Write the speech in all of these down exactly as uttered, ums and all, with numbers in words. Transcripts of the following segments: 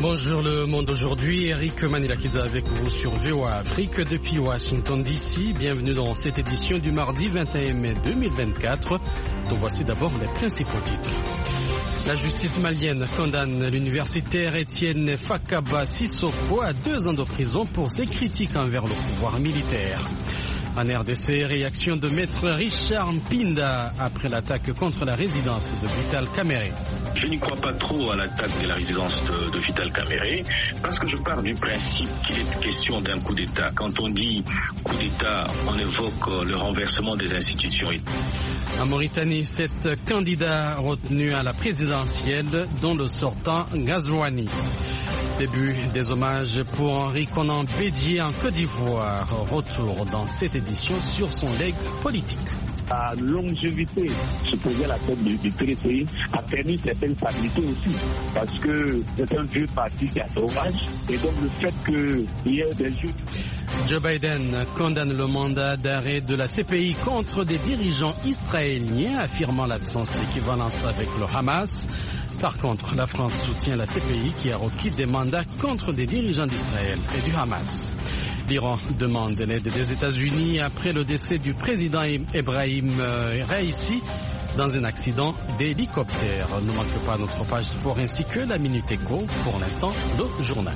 Bonjour le monde aujourd'hui, Eric Manilakiza avec vous sur V O A Afrique depuis Washington D C. Bienvenue dans cette édition du mardi vingt et un mai deux mille vingt-quatre. Donc voici d'abord les principaux titres. La justice malienne condamne l'universitaire Étienne Fakaba Sissoko à deux ans de prison pour ses critiques envers le pouvoir militaire. En R D C, réaction de maître Richard Mpinda après l'attaque contre la résidence de Vital Kamerhe. Je n'y crois pas trop à l'attaque de la résidence de, de Vital Kamerhe parce que je pars du principe qu'il est question d'un coup d'État. Quand on dit coup d'État, on évoque le renversement des institutions. En Mauritanie, sept candidats retenus à la présidentielle, dont le sortant Ghazouani. Début des hommages pour Henri Konan Bédié en Côte d'Ivoire. Retour dans cette édition sur son legs politique. La longévité supposée à la tête du, du P D C a permis certaines stabilités aussi, parce que c'est un vieux parti qui a sauvage, et donc le fait qu'il y ait des juges. Joe Biden condamne le mandat d'arrêt de la C P I contre des dirigeants israéliens, affirmant l'absence d'équivalence avec le Hamas. Par contre, la France soutient la C P I qui a requis des mandats contre des dirigeants d'Israël et du Hamas. L'Iran demande l'aide des États-Unis après le décès du président Ebrahim Raïssi dans un accident d'hélicoptère. Ne manquez pas notre page sport ainsi que la Minute Éco. Pour l'instant, le journal.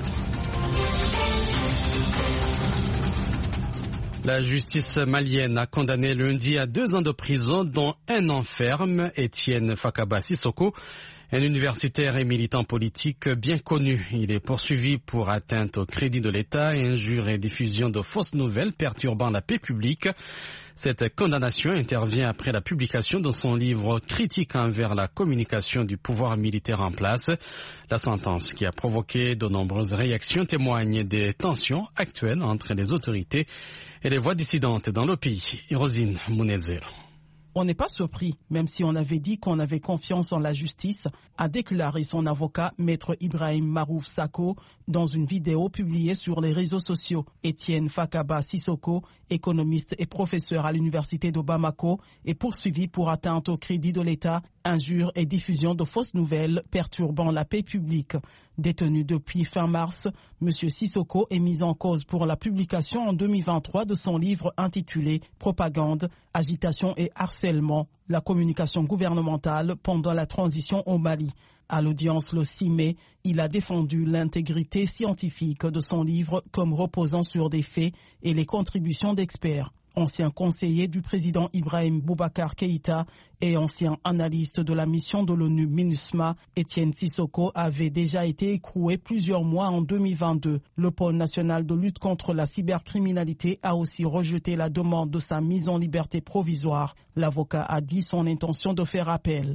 La justice malienne a condamné lundi à deux ans de prison, dont un an ferme, Étienne Fakaba Sissoko, un universitaire et militant politique bien connu. Il est poursuivi pour atteinte au crédit de l'État, injure et diffusion de fausses nouvelles perturbant la paix publique. Cette condamnation intervient après la publication de son livre critique envers la communication du pouvoir militaire en place. La sentence qui a provoqué de nombreuses réactions témoigne des tensions actuelles entre les autorités et les voix dissidentes dans le pays. Rosine Mounezero. On n'est pas surpris, même si on avait dit qu'on avait confiance en la justice, a déclaré son avocat, maître Ibrahim Marouf Sako, dans une vidéo publiée sur les réseaux sociaux. Étienne Fakaba Sissoko, économiste et professeur à l'université de Bamako, est poursuivi pour atteinte au crédit de l'État, injure et diffusion de fausses nouvelles perturbant la paix publique. Détenu depuis fin mars, M. Sissoko est mis en cause pour la publication en deux mille vingt-trois de son livre intitulé « Propagande, agitation et harcèlement, la communication gouvernementale pendant la transition au Mali ». À l'audience le six mai, il a défendu l'intégrité scientifique de son livre comme reposant sur des faits et les contributions d'experts. Ancien conseiller du président Ibrahim Boubacar Keïta et ancien analyste de la mission de l'ONU MINUSMA, Étienne Sissoko avait déjà été écroué plusieurs mois en deux mille vingt-deux. Le pôle national de lutte contre la cybercriminalité a aussi rejeté la demande de sa mise en liberté provisoire. L'avocat a dit son intention de faire appel.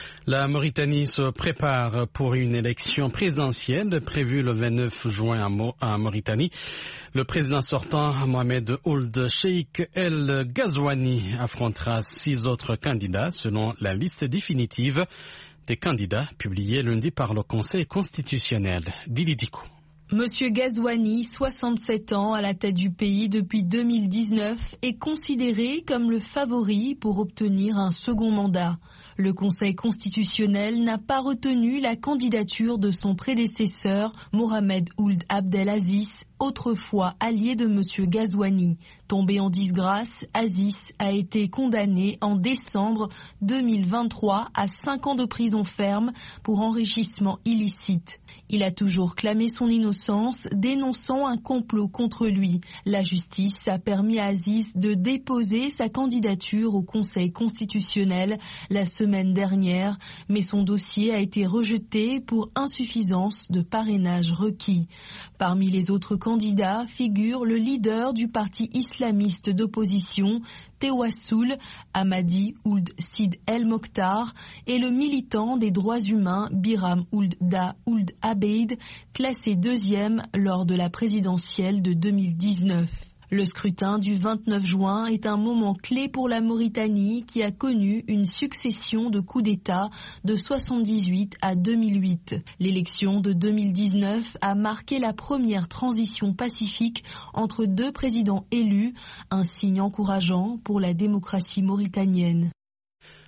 La Mauritanie se prépare pour une élection présidentielle prévue le vingt-neuf juin en Mauritanie. Le président sortant, Mohamed Ould Cheikh El Ghazouani, affrontera six autres candidats selon la liste définitive des candidats publiée lundi par le Conseil constitutionnel. Dili Diko. Monsieur Ghazouani, soixante-sept ans, à la tête du pays depuis deux mille dix-neuf, est considéré comme le favori pour obtenir un second mandat. Le Conseil constitutionnel n'a pas retenu la candidature de son prédécesseur, Mohamed Ould Abdelaziz, autrefois allié de Monsieur Ghazouani. Tombé en disgrâce, Aziz a été condamné en décembre deux mille vingt-trois à cinq ans de prison ferme pour enrichissement illicite. Il a toujours clamé son innocence, dénonçant un complot contre lui. La justice a permis à Aziz de déposer sa candidature au Conseil constitutionnel la semaine dernière, mais son dossier a été rejeté pour insuffisance de parrainage requis. Parmi les autres candidats figure le leader du parti islamiste d'opposition, Tewassoul Hamadi Ould Sid El Mokhtar, et le militant des droits humains Biram Ould Da Ould Abeid, classé deuxième lors de la présidentielle de deux mille dix-neuf. Le scrutin du vingt-neuf juin est un moment clé pour la Mauritanie qui a connu une succession de coups d'État de soixante-dix-huit à deux mille huit. L'élection de deux mille dix-neuf a marqué la première transition pacifique entre deux présidents élus, un signe encourageant pour la démocratie mauritanienne.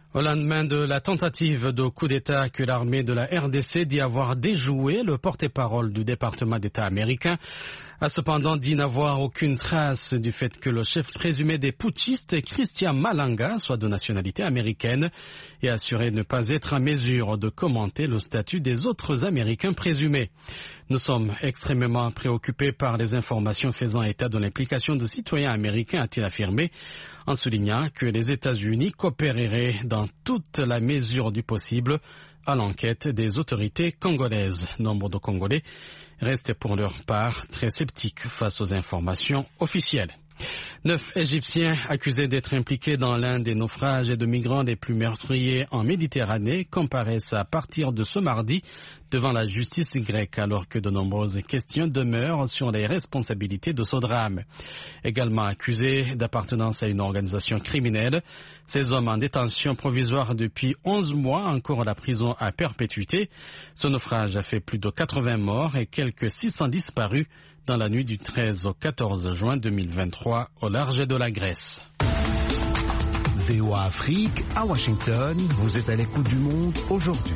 Au lendemain de la tentative de coup d'État que l'armée de la R D C dit avoir déjoué, le porte-parole du département d'État américain a cependant dit n'avoir aucune trace du fait que le chef présumé des putschistes, Christian Malanga, soit de nationalité américaine, et assuré ne pas être en mesure de commenter le statut des autres Américains présumés. Nous sommes extrêmement préoccupés par les informations faisant état de l'implication de citoyens américains, a-t-il affirmé, en soulignant que les États-Unis coopéreraient dans toute la mesure du possible à l'enquête des autorités congolaises. Nombre de Congolais restent pour leur part très sceptiques face aux informations officielles. Neuf Égyptiens accusés d'être impliqués dans l'un des naufrages de migrants les plus meurtriers en Méditerranée comparaissent à partir de ce mardi devant la justice grecque, alors que de nombreuses questions demeurent sur les responsabilités de ce drame. Également accusés d'appartenance à une organisation criminelle, ces hommes en détention provisoire depuis onze mois encourent la prison à perpétuité. Ce naufrage a fait plus de quatre-vingts morts et quelques six cents disparus dans la nuit du treize au quatorze juin deux mille vingt-trois au large de la Grèce. V O A Afrique, à Washington, vous êtes à l'écoute du monde aujourd'hui.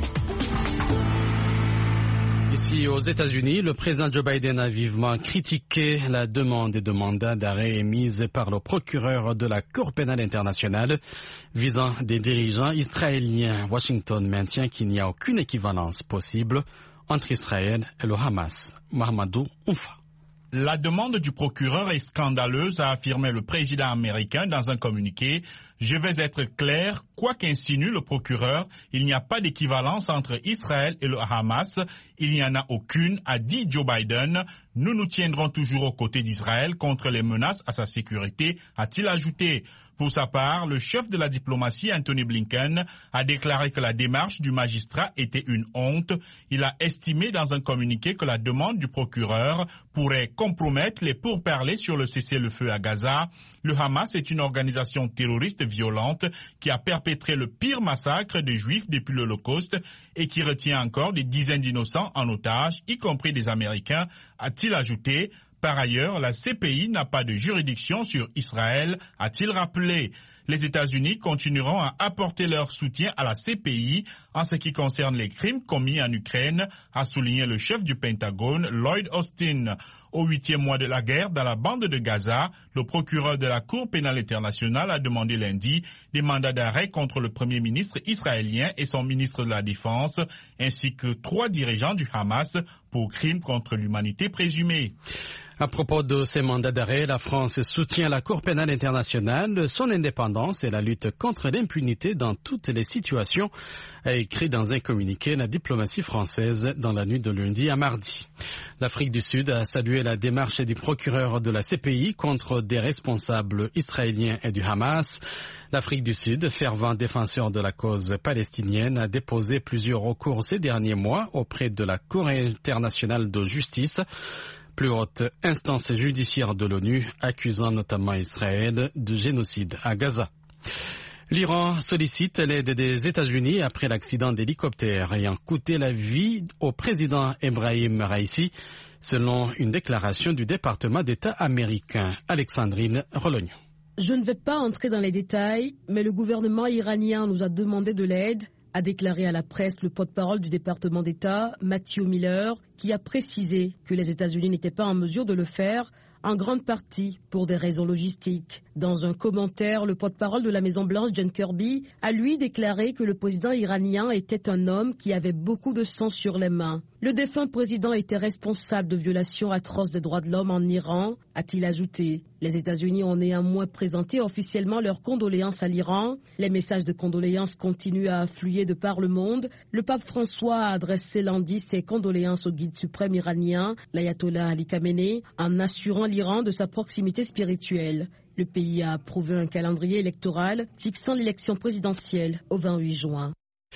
Ici aux États-Unis, le président Joe Biden a vivement critiqué la demande de mandat d'arrêt émise par le procureur de la Cour pénale internationale visant des dirigeants israéliens. Washington maintient qu'il n'y a aucune équivalence possible entre Israël et le Hamas. Mahamadou Oumfa. La demande du procureur est scandaleuse, a affirmé le président américain dans un communiqué. Je vais être clair, quoi qu'insinue le procureur, il n'y a pas d'équivalence entre Israël et le Hamas. Il n'y en a aucune, a dit Joe Biden. Nous nous tiendrons toujours aux côtés d'Israël contre les menaces à sa sécurité, a-t-il ajouté. Pour sa part, le chef de la diplomatie, Anthony Blinken, a déclaré que la démarche du magistrat était une honte. Il a estimé dans un communiqué que la demande du procureur pourrait compromettre les pourparlers sur le cessez-le-feu à Gaza. Le Hamas est une organisation terroriste violente qui a perpétré le pire massacre des Juifs depuis l'Holocauste et qui retient encore des dizaines d'innocents en otage, y compris des Américains, a-t-il ajouté. Par ailleurs, la C P I n'a pas de juridiction sur Israël, a-t-il rappelé. Les États-Unis continueront à apporter leur soutien à la C P I en ce qui concerne les crimes commis en Ukraine, a souligné le chef du Pentagone, Lloyd Austin. Au huitième mois de la guerre dans la bande de Gaza, le procureur de la Cour pénale internationale a demandé lundi des mandats d'arrêt contre le premier ministre israélien et son ministre de la Défense, ainsi que trois dirigeants du Hamas pour crimes contre l'humanité présumés. À propos de ces mandats d'arrêt, la France soutient la Cour pénale internationale, son indépendance et la lutte contre l'impunité dans toutes les situations, a écrit dans un communiqué la diplomatie française dans la nuit de lundi à mardi. L'Afrique du Sud a salué la démarche du procureur de la C P I contre des responsables israéliens et du Hamas. L'Afrique du Sud, fervent défenseur de la cause palestinienne, a déposé plusieurs recours ces derniers mois auprès de la Cour internationale de justice, plus haute instance judiciaire de l'ONU, accusant notamment Israël de génocide à Gaza. L'Iran sollicite l'aide des États-Unis après l'accident d'hélicoptère ayant coûté la vie au président Ebrahim Raïssi, selon une déclaration du département d'État américain. Alexandrine Rologno. Je ne vais pas entrer dans les détails, mais le gouvernement iranien nous a demandé de l'aide, a déclaré à la presse le porte-parole du département d'État, Matthew Miller, qui a précisé que les États-Unis n'étaient pas en mesure de le faire, en grande partie pour des raisons logistiques. Dans un commentaire, le porte-parole de la Maison-Blanche, John Kirby, a lui déclaré que le président iranien était un homme qui avait beaucoup de sang sur les mains. Le défunt président était responsable de violations atroces des droits de l'homme en Iran, a-t-il ajouté. Les États-Unis ont néanmoins présenté officiellement leurs condoléances à l'Iran. Les messages de condoléances continuent à affluer de par le monde. Le pape François a adressé lundi ses condoléances au guide suprême iranien, l'ayatollah Ali Khamenei, en assurant l'Iran de sa proximité spirituelle. Le pays a approuvé un calendrier électoral fixant l'élection présidentielle au vingt-huit juin.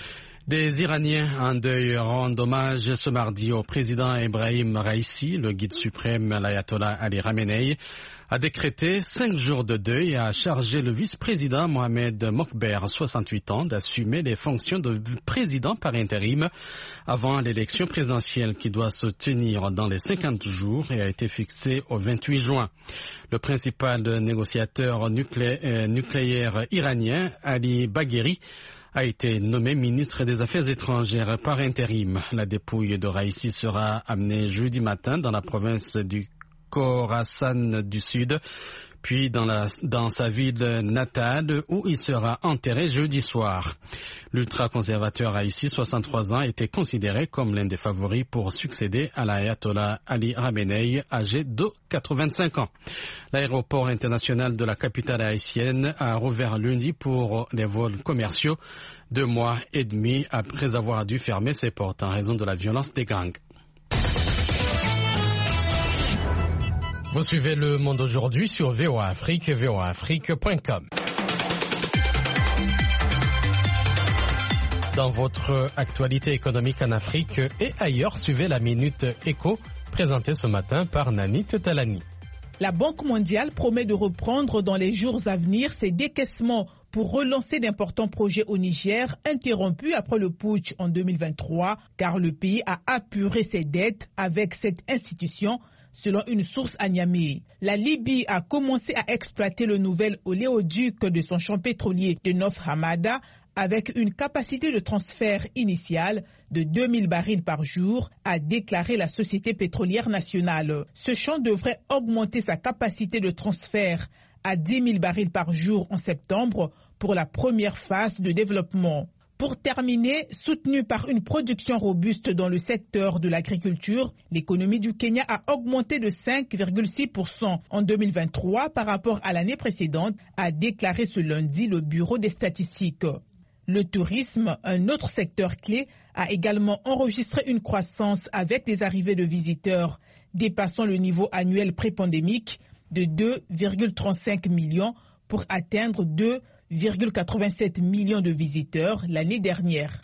Des Iraniens en deuil rendent hommage ce mardi au président Ebrahim Raïssi. Le guide suprême, l'ayatollah Ali Khamenei, a décrété cinq jours de deuil et a chargé le vice-président Mohamed Mokber, soixante-huit ans, d'assumer les fonctions de président par intérim avant l'élection présidentielle qui doit se tenir dans les cinquante jours et a été fixée au vingt-huit juin. Le principal négociateur nuclé- euh, nucléaire iranien, Ali Bagheri, a été nommé ministre des Affaires étrangères par intérim. La dépouille de Raïssi sera amenée jeudi matin dans la province du Khorasan du Sud, puis dans, la, dans sa ville natale où il sera enterré jeudi soir. L'ultra-conservateur Raïssi, soixante-trois ans, était considéré comme l'un des favoris pour succéder à l'ayatollah Ali Khamenei, âgé de quatre-vingt-cinq ans. L'aéroport international de la capitale haïtienne a rouvert lundi pour les vols commerciaux, deux mois et demi après avoir dû fermer ses portes en raison de la violence des gangs. Vous suivez Le Monde aujourd'hui sur V O A Afrique et V O A Afrique point com. Dans votre actualité économique en Afrique et ailleurs, suivez la Minute Éco, présentée ce matin par Nanit Talani. La Banque mondiale promet de reprendre dans les jours à venir ses décaissements pour relancer d'importants projets au Niger, interrompus après le putsch en deux mille vingt-trois, car le pays a apuré ses dettes avec cette institution, selon une source à Niamey. La Libye a commencé à exploiter le nouvel oléoduc de son champ pétrolier de North Hamada avec une capacité de transfert initiale de deux mille barils par jour, a déclaré la Société pétrolière nationale. Ce champ devrait augmenter sa capacité de transfert à dix mille barils par jour en septembre pour la première phase de développement. Pour terminer, soutenu par une production robuste dans le secteur de l'agriculture, l'économie du Kenya a augmenté de cinq virgule six pour cent en deux mille vingt-trois par rapport à l'année précédente, a déclaré ce lundi le Bureau des statistiques. Le tourisme, un autre secteur clé, a également enregistré une croissance avec des arrivées de visiteurs dépassant le niveau annuel pré-pandémique de deux virgule trente-cinq millions pour atteindre deux virgule quatre-vingt-sept millions de visiteurs l'année dernière.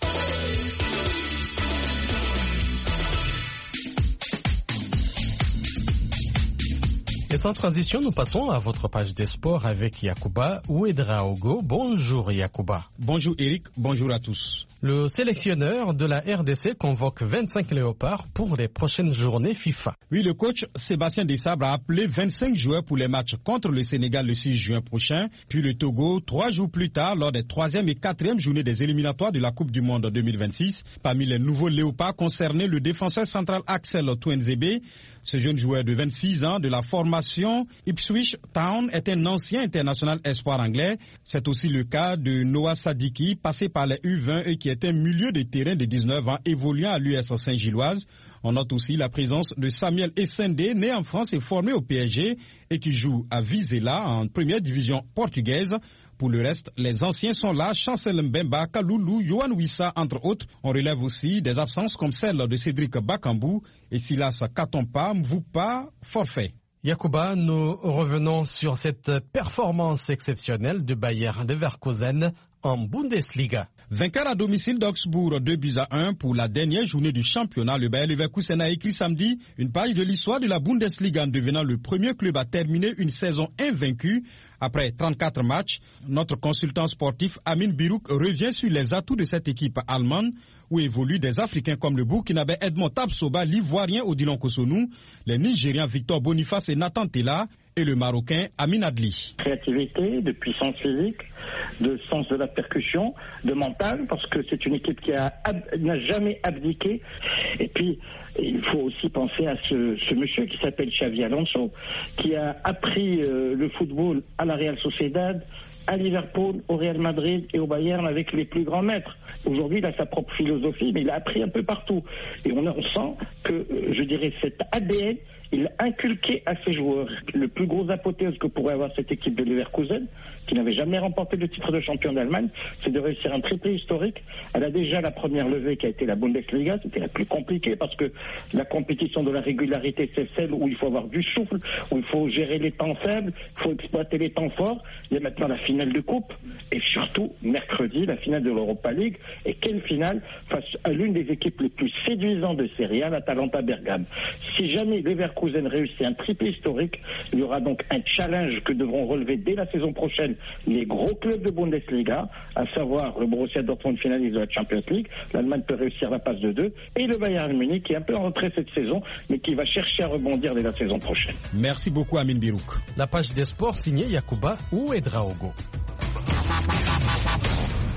Et sans transition, nous passons à votre page des sports avec Yacouba Ouedraogo. Bonjour Yacouba. Bonjour Eric, bonjour à tous. Le sélectionneur de la R D C convoque vingt-cinq léopards pour les prochaines journées FIFA. Oui, le coach Sébastien Desabre a appelé vingt-cinq joueurs pour les matchs contre le Sénégal le six juin prochain, puis le Togo trois jours plus tard lors des troisième et quatrième journées des éliminatoires de la Coupe du Monde deux mille vingt-six. Parmi les nouveaux léopards concernés, le défenseur central Axel Touenzebe. Ce jeune joueur de vingt-six ans de la formation Ipswich Town est un ancien international espoir anglais. C'est aussi le cas de Noah Sadiki, passé par les U vingt et qui est un milieu de terrain de dix-neuf ans évoluant à l'U S Saint-Gilloise. On note aussi la présence de Samuel Essendé, né en France et formé au P S G et qui joue à Vizela en première division portugaise. Pour le reste, les anciens sont là, Chancel Mbemba, Kaloulou, Yohan Wissa, entre autres. On relève aussi des absences comme celle de Cédric Bakambou et Silas Katompa, Mvoupa, forfait. Yacouba, nous revenons sur cette performance exceptionnelle de Bayer Leverkusen en Bundesliga. Vainqueur à domicile d'Augsbourg, deux buts à un pour la dernière journée du championnat, le Bayer Leverkusen a écrit samedi une page de l'histoire de la Bundesliga en devenant le premier club à terminer une saison invaincue. Après trente-quatre matchs, notre consultant sportif Amin Birouk revient sur les atouts de cette équipe allemande où évoluent des Africains comme le Burkinabé Edmond Tabsoba, l'Ivoirien Odilon Kosonou, les Nigériens Victor Boniface et Nathan Tella et le Marocain Amin Adli. Créativité, de puissance physique, de sens de la percussion, de mental, parce que c'est une équipe qui a ab- n'a jamais abdiqué. Et puis, il faut aussi penser à ce, ce monsieur qui s'appelle Xavi Alonso, qui a appris euh, le football à la Real Sociedad, à Liverpool, au Real Madrid et au Bayern avec les plus grands maîtres. Aujourd'hui, il a sa propre philosophie, mais il a appris un peu partout. Et on, on sent que, je dirais, cet A D N, il a inculqué à ses joueurs. Le plus gros apothéose que pourrait avoir cette équipe de Leverkusen, qui n'avait jamais remporté le titre de champion d'Allemagne, c'est de réussir un triplé historique. Elle a déjà la première levée qui a été la Bundesliga, c'était la plus compliquée parce que la compétition de la régularité, c'est celle où il faut avoir du souffle, où il faut gérer les temps faibles, il faut exploiter les temps forts. Il y a maintenant la finale de coupe et surtout mercredi la finale de l'Europa League. Et quelle finale face à l'une des équipes les plus séduisantes de Serie A, l'Atalanta Bergame. Si jamais Leverkusen réussit un triplé historique, il y aura donc un challenge que devront relever dès la saison prochaine les gros clubs de Bundesliga, à savoir le Borussia Dortmund finaliste de la Champions League, l'Allemagne peut réussir la passe de deux, et le Bayern Munich qui est un peu en retrait cette saison, mais qui va chercher à rebondir dès la saison prochaine. Merci beaucoup Amin Birouk. La page des sports signée Yacouba Ouedraogo.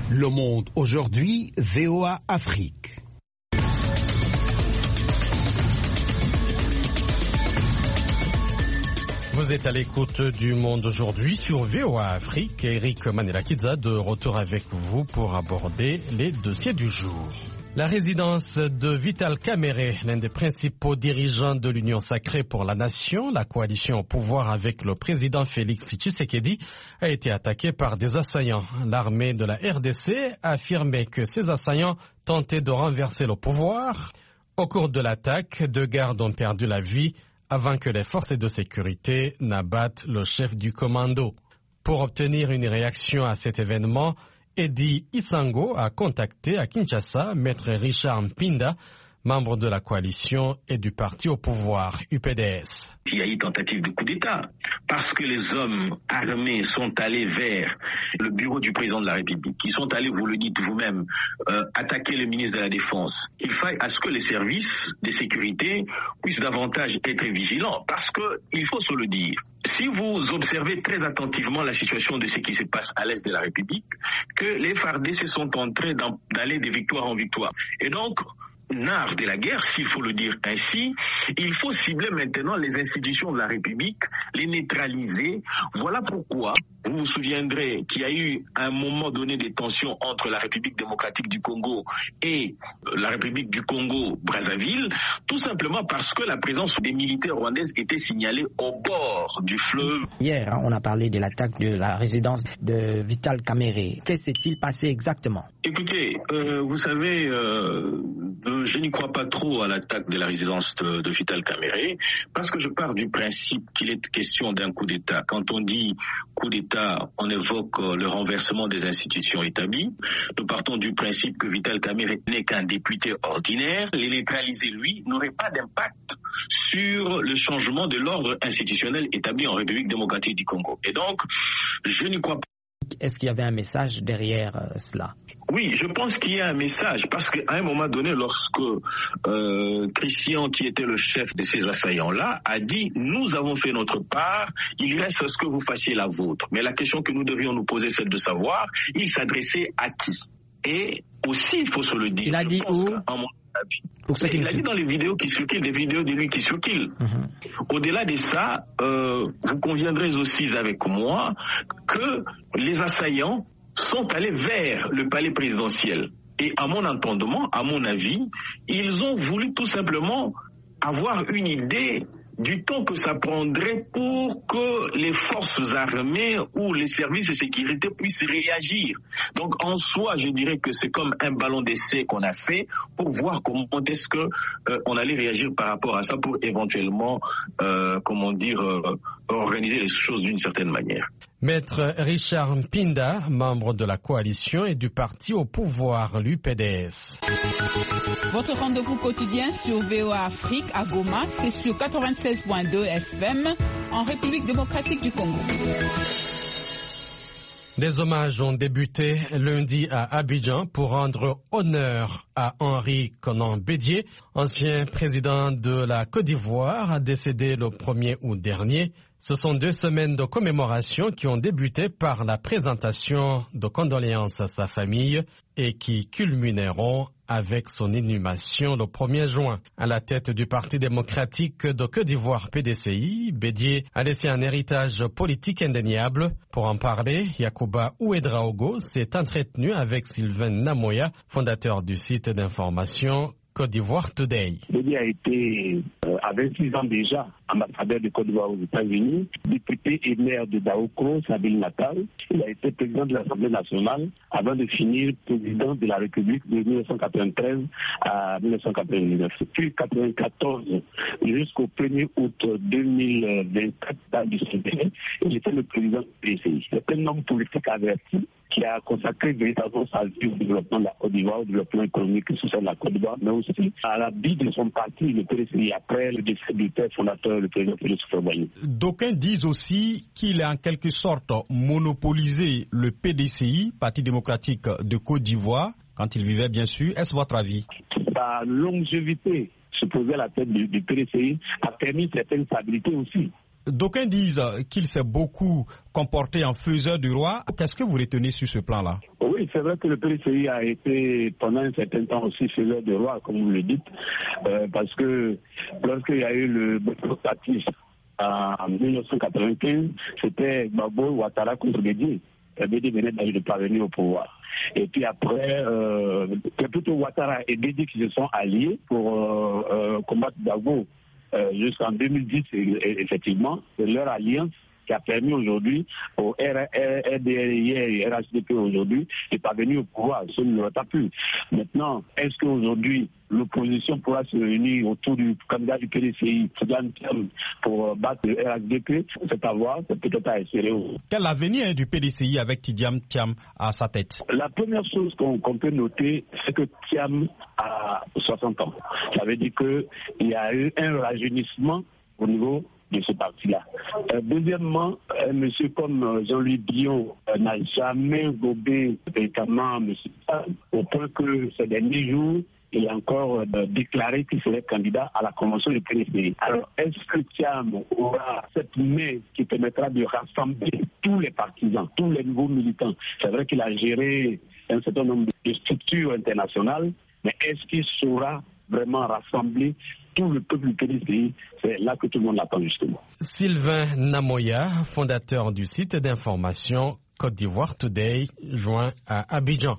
Le Monde aujourd'hui, V O A Afrique. Vous êtes à l'écoute du Monde aujourd'hui sur V O A Afrique. Eric Manela-Kidza de retour avec vous pour aborder les dossiers du jour. La résidence de Vital Kamerhe, l'un des principaux dirigeants de l'Union sacrée pour la nation, la coalition au pouvoir avec le président Félix Tshisekedi, a été attaquée par des assaillants. L'armée de la R D C a affirmé que ces assaillants tentaient de renverser le pouvoir. Au cours de l'attaque, deux gardes ont perdu la vie avant que les forces de sécurité n'abattent le chef du commando. Pour obtenir une réaction à cet événement, Eddie Isango a contacté à Kinshasa Maître Richard Mpinda, membre de la coalition et du parti au pouvoir, U P D S. Il y a eu tentative de coup d'État parce que les hommes armés sont allés vers le bureau du président de la République. Ils sont allés, vous le dites vous-même, euh, attaquer le ministre de la Défense. Il faille à ce que les services de sécurité puissent davantage être vigilants parce que, il faut se le dire, si vous observez très attentivement la situation de ce qui se passe à l'est de la République, que les F A R D C sont en train d'aller de victoire en victoire. Et donc, l'art de la guerre, s'il faut le dire ainsi, il faut cibler maintenant les institutions de la République, les neutraliser. Voilà pourquoi vous vous souviendrez qu'il y a eu à un moment donné des tensions entre la République démocratique du Congo et la République du Congo-Brazzaville, tout simplement parce que la présence des militaires rwandaises était signalée au bord du fleuve. Hier, on a parlé de l'attaque de la résidence de Vital Kamerhe. Qu'est-ce qui s'est-il passé exactement? Écoutez, euh, vous savez, euh, je n'y crois pas trop à l'attaque de la résidence de, de Vital Kamerhe parce que je pars du principe qu'il est question d'un coup d'État. Quand on dit coup d'État, on évoque le renversement des institutions établies. Nous partons du principe que Vital Kamerhe n'est qu'un député ordinaire. Les neutraliser, lui, n'aurait pas d'impact sur le changement de l'ordre institutionnel établi en République démocratique du Congo. Et donc, je n'y crois pas. Est-ce qu'il y avait un message derrière euh, cela? Oui, je pense qu'il y a un message parce qu'à un moment donné, lorsque euh, Christian, qui était le chef de ces assaillants-là, a dit « Nous avons fait notre part, il reste à ce que vous fassiez la vôtre ». Mais la question que nous devions nous poser, c'est de savoir, il s'adressait à qui? Et aussi, il faut se le dire. Il a dit où? Pour il a dit dans les vidéos qui circulent, des vidéos de lui qui circulent. Mm-hmm. Au-delà de ça, euh, vous conviendrez aussi avec moi que les assaillants sont allés vers le palais présidentiel. Et à mon entendement, à mon avis, ils ont voulu tout simplement avoir une idée du temps que ça prendrait pour que les forces armées ou les services de sécurité puissent réagir. Donc en soi, je dirais que c'est comme un ballon d'essai qu'on a fait pour voir comment est-ce que euh, on allait réagir par rapport à ça pour éventuellement, euh, comment dire, euh, organiser les choses d'une certaine manière. Maître Richard Mpinda, membre de la coalition et du parti au pouvoir, l'U P D S. Votre rendez-vous quotidien sur V O A Afrique à Goma, c'est sur quatre-vingt-seize point deux F M en République démocratique du Congo. Des hommages ont débuté lundi à Abidjan pour rendre honneur à Henri Konan Bédié, ancien président de la Côte d'Ivoire, décédé le premier août dernier. Ce sont deux semaines de commémoration qui ont débuté par la présentation de condoléances à sa famille et qui culmineront avec son inhumation le premier juin. À la tête du Parti démocratique de Côte d'Ivoire P D C I, Bédié a laissé un héritage politique indéniable. Pour en parler, Yacouba Ouedraogo s'est entretenu avec Sylvain Namoya, fondateur du site d'information Côte d'Ivoire Today. Bédié a été, euh, à vingt-six ans déjà, ambassadeur de Côte d'Ivoire aux États-Unis, député et maire de Daokro, sa ville natale. Il a été président de l'Assemblée nationale avant de finir président de la République de mille neuf cent quatre-vingt-treize à mille neuf cent quatre-vingt-dix-neuf. Depuis mille neuf cent quatre-vingt-quatorze jusqu'au premier août deux mille vingt-quatre, dans du C D N, il était le président du P C I. C'est un homme politique averti qui a consacré véritablement sa vie au développement de la Côte d'Ivoire, au développement économique et social de la Côte d'Ivoire, mais aussi à la vie de son parti, le P D C I, après le décès du père fondateur, le président Félix Houphouët-Boigny. D'aucuns disent aussi qu'il a en quelque sorte monopolisé le P D C I, Parti démocratique de Côte d'Ivoire, quand il vivait bien sûr. Est-ce votre avis? Sa longévité, supposée à la tête du, du P D C I, a permis une certaine stabilité aussi. D'aucuns disent qu'il s'est beaucoup comporté en faiseur du roi. Qu'est-ce que vous retenez sur ce plan-là? Oui, Oui, c'est vrai que le P D C I a été pendant un certain temps aussi faiseur de roi, comme vous le dites, euh, parce que lorsqu'il y a eu le boycottatif en dix-neuf cent quatre-vingt-quinze, c'était Gbagbo Ouattara contre Bédié. Bédié venait de parvenir au pouvoir. Et puis après, euh, c'est plutôt Ouattara et Bédié qui se sont alliés pour euh, euh, combattre Gbagbo euh, jusqu'en deux mille dix, effectivement. C'est leur alliance qui a permis aujourd'hui au R D R I et R H D P aujourd'hui de parvenir au pouvoir. Ça ne l'aura pas pu. Maintenant, est-ce qu'aujourd'hui, l'opposition pourra se réunir autour du candidat du P D C I, Tidjane Thiam, pour battre le R H D P? C'est à voir, c'est peut-être à espérer. Quel avenir est du P D C I avec Tidjane Thiam à sa tête? La première chose qu'on qu'on peut noter, c'est que Thiam a soixante ans. Ça veut dire qu'il y a eu un rajeunissement au niveau de ce parti-là. Euh, deuxièmement, un monsieur comme euh, Jean-Louis Billon euh, n'a jamais gobé véritablement M. Thiam, au point que ces derniers jours, il a encore euh, déclaré qu'il serait candidat à la convention du P D C I. Alors, est-ce que Thiam aura cette main qui permettra de rassembler tous les partisans, tous les nouveaux militants? C'est vrai qu'il a géré un certain nombre de structures internationales, mais est-ce qu'il saura vraiment rassembler tout le peuple du P D C I? C'est là que tout le monde l'attend justement. Sylvain Namoya, fondateur du site d'information Côte d'Ivoire Today, joint à Abidjan.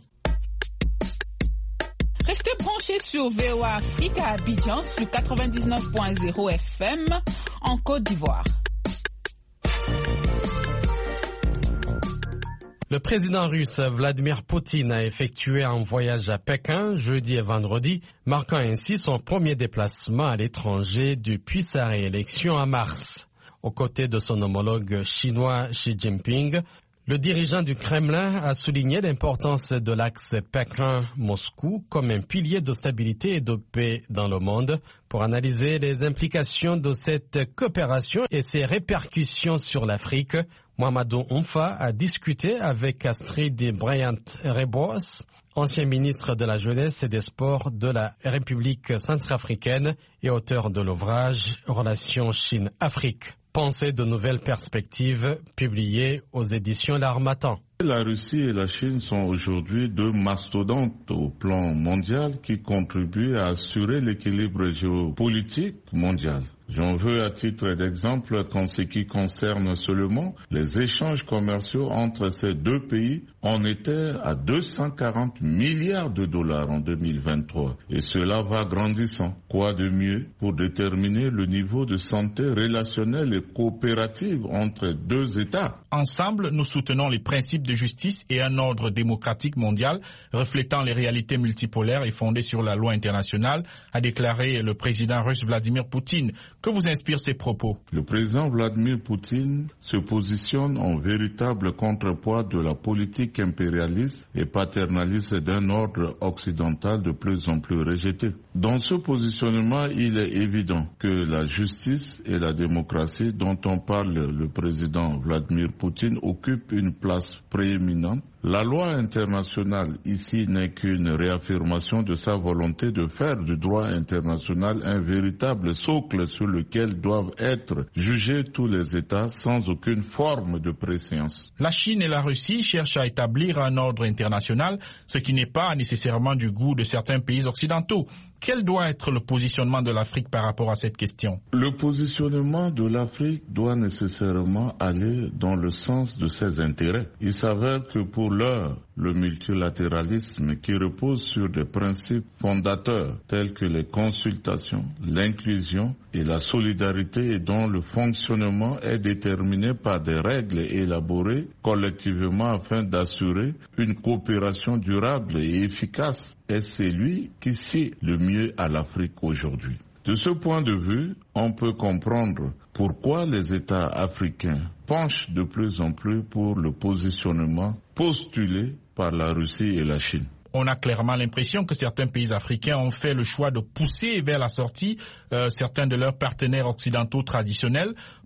Restez branchés sur V O A Afrique à Abidjan sur quatre-vingt-dix-neuf point zéro F M en Côte d'Ivoire. Le président russe Vladimir Poutine a effectué un voyage à Pékin jeudi et vendredi, marquant ainsi son premier déplacement à l'étranger depuis sa réélection en mars. Aux côtés de son homologue chinois Xi Jinping, le dirigeant du Kremlin a souligné l'importance de l'axe Pékin-Moscou comme un pilier de stabilité et de paix dans le monde. Pour analyser les implications de cette coopération et ses répercussions sur l'Afrique, Mamadou Oumfa a discuté avec Astrid Bryant-Rebos, ancien ministre de la Jeunesse et des Sports de la République centrafricaine et auteur de l'ouvrage Relations Chine-Afrique. Pensée de nouvelles perspectives, publié aux éditions L'Harmattan. La Russie et la Chine sont aujourd'hui deux mastodontes au plan mondial qui contribuent à assurer l'équilibre géopolitique mondial. J'en veux à titre d'exemple qu'en ce qui concerne seulement les échanges commerciaux entre ces deux pays, on était à deux cent quarante milliards de dollars en deux mille vingt-trois. Et cela va grandissant. Quoi de mieux pour déterminer le niveau de santé relationnelle et coopérative entre deux États? Ensemble, nous soutenons les principes de justice et un ordre démocratique mondial reflétant les réalités multipolaires et fondées sur la loi internationale, a déclaré le président russe Vladimir Poutine. Que vous inspirent ces propos? Le président Vladimir Poutine se positionne en véritable contrepoids de la politique impérialiste et paternaliste d'un ordre occidental de plus en plus rejeté. Dans ce positionnement, il est évident que la justice et la démocratie dont on parle le président Vladimir Poutine occupent une place prééminente. La loi internationale ici n'est qu'une réaffirmation de sa volonté de faire du droit international un véritable socle sur lequel doivent être jugés tous les États sans aucune forme de préséance. La Chine et la Russie cherchent à établir un ordre international, ce qui n'est pas nécessairement du goût de certains pays occidentaux. Quel doit être le positionnement de l'Afrique par rapport à cette question? Le positionnement de l'Afrique doit nécessairement aller dans le sens de ses intérêts. Il s'avère que pour l'heure, le multilatéralisme qui repose sur des principes fondateurs tels que les consultations, l'inclusion et la solidarité et dont le fonctionnement est déterminé par des règles élaborées collectivement afin d'assurer une coopération durable et efficace est celui qui sied le mieux à l'Afrique aujourd'hui. De ce point de vue, on peut comprendre pourquoi les États africains penchent de plus en plus pour le positionnement postulé par la Russie et la Chine. On a clairement l'impression que certains pays africains ont fait le choix de pousser vers la sortie euh, certains de leurs partenaires occidentaux traditionnels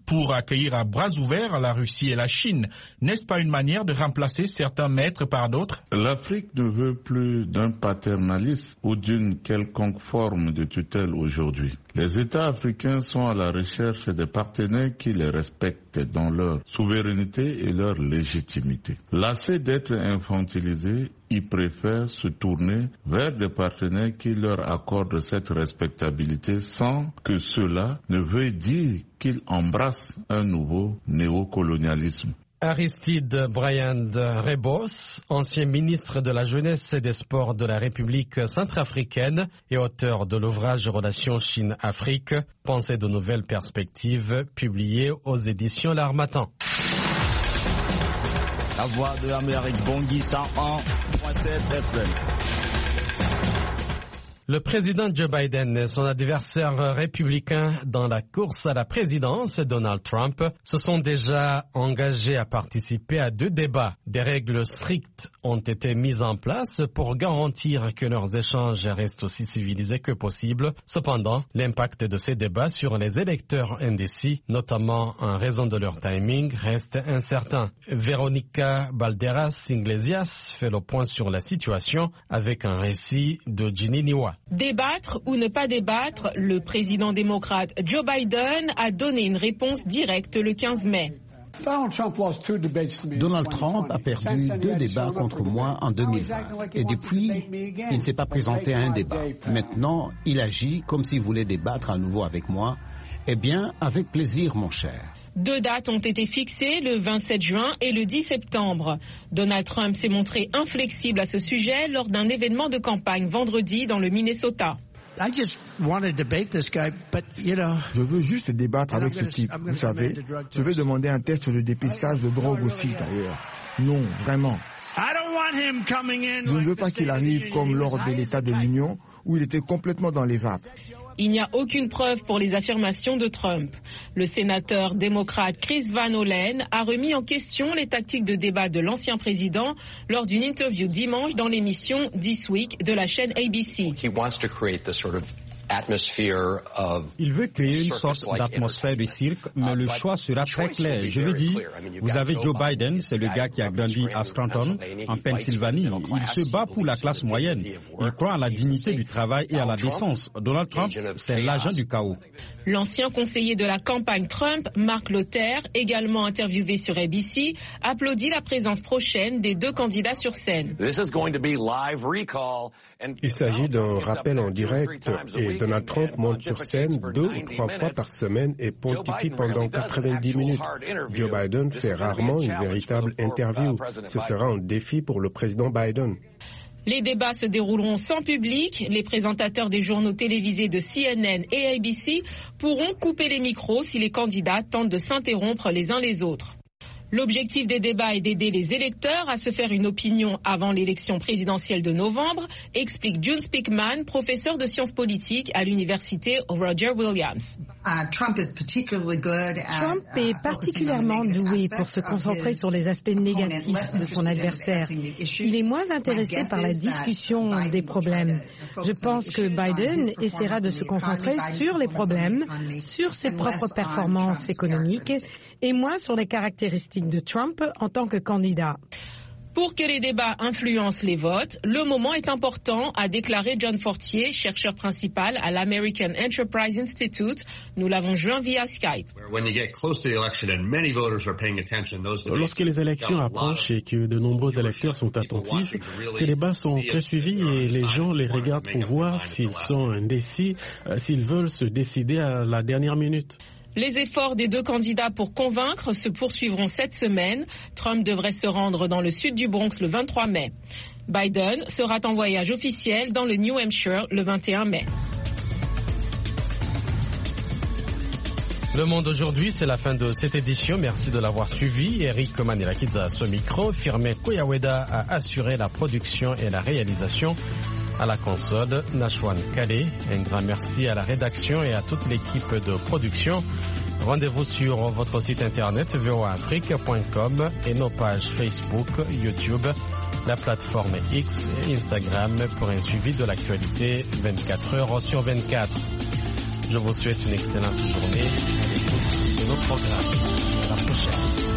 pour accueillir à bras ouverts la Russie et la Chine. N'est-ce pas une manière de remplacer certains maîtres par d'autres? L'Afrique ne veut plus d'un paternalisme ou d'une quelconque forme de tutelle aujourd'hui. Les États africains sont à la recherche des partenaires qui les respectent dans leur souveraineté et leur légitimité. Lassés d'être infantilisés, ils préfèrent se tourner vers des partenaires qui leur accordent cette respectabilité sans que cela ne veuille dire qu'ils embrassent un nouveau néocolonialisme. Aristide Briand Rebos, ancien ministre de la Jeunesse et des Sports de la République centrafricaine et auteur de l'ouvrage Relations Chine-Afrique, Pensée de nouvelles perspectives, publié aux éditions L'Harmattan. La voix de l'Amérique, Bangui cent un point sept F M. Le président Joe Biden et son adversaire républicain dans la course à la présidence, Donald Trump, se sont déjà engagés à participer à deux débats. Des règles strictes ont été mises en place pour garantir que leurs échanges restent aussi civilisés que possible. Cependant, l'impact de ces débats sur les électeurs indécis, notamment en raison de leur timing, reste incertain. Veronica Balderas Iglesias fait le point sur la situation avec un récit de Ginny Niwa. Débattre ou ne pas débattre, le président démocrate Joe Biden a donné une réponse directe le quinze mai. Donald Trump a perdu deux débats contre moi en deux mille vingt et depuis, il ne s'est pas présenté à un débat. Maintenant, il agit comme s'il voulait débattre à nouveau avec moi. Eh bien, avec plaisir, mon cher. Deux dates ont été fixées, le vingt-sept juin et le dix septembre. Donald Trump s'est montré inflexible à ce sujet lors d'un événement de campagne vendredi dans le Minnesota. Je veux juste débattre avec ce type. Vous savez, je vais demander un test de dépistage de drogue aussi d'ailleurs. Non, vraiment. Je ne veux pas qu'il arrive comme lors de l'État de l'Union où il était complètement dans les vapes. Il n'y a aucune preuve pour les affirmations de Trump. Le sénateur démocrate Chris Van Hollen a remis en question les tactiques de débat de l'ancien président lors d'une interview dimanche dans l'émission This Week de la chaîne A B C. Il veut créer une sorte d'atmosphère de cirque, mais le choix sera très clair. Je veux dire, vous avez Joe Biden, c'est le gars qui a grandi à Scranton, en Pennsylvanie. Il se bat pour la classe moyenne. Il croit à la dignité du travail et à la décence. Donald Trump, c'est l'agent du chaos. L'ancien conseiller de la campagne Trump, Mark Lothair, également interviewé sur A B C, applaudit la présence prochaine des deux candidats sur scène. Il s'agit d'un rappel en direct et Donald Trump monte sur scène deux ou trois fois par semaine et pontifie pendant quatre-vingt-dix minutes. Joe Biden fait rarement une véritable interview. Ce sera un défi pour le président Biden. Les débats se dérouleront sans public. Les présentateurs des journaux télévisés de C N N et A B C pourront couper les micros si les candidats tentent de s'interrompre les uns les autres. L'objectif des débats est d'aider les électeurs à se faire une opinion avant l'élection présidentielle de novembre, explique June Spickman, professeur de sciences politiques à l'université Roger Williams. Trump est particulièrement doué pour se concentrer sur les aspects négatifs de son adversaire. Il est moins intéressé par la discussion des problèmes. Je pense que Biden essaiera de se concentrer sur les problèmes, sur ses propres performances économiques et moins sur les caractéristiques de Trump en tant que candidat. Pour que les débats influencent les votes, le moment est important, a déclaré John Fortier, chercheur principal à l'American Enterprise Institute. Nous l'avons joint via Skype. Lorsque les élections approchent et que de nombreux électeurs sont attentifs, ces débats sont très suivis et les gens les regardent pour voir s'ils sont indécis, s'ils veulent se décider à la dernière minute. Les efforts des deux candidats pour convaincre se poursuivront cette semaine. Trump devrait se rendre dans le sud du Bronx le vingt-trois mai. Biden sera en voyage officiel dans le New Hampshire le vingt et un mai. Le Monde aujourd'hui, c'est la fin de cette édition. Merci de l'avoir suivi. Eric Manilakidze à ce micro. Firmin Koyaweda a assuré la production et la réalisation. À la console, Nashwan Kale. Un grand merci à la rédaction et à toute l'équipe de production. Rendez-vous sur votre site internet v o a afrique point com et nos pages Facebook, YouTube, la plateforme X et Instagram pour un suivi de l'actualité vingt-quatre heures sur vingt-quatre. Je vous souhaite une excellente journée. de nos programmes. À la prochaine.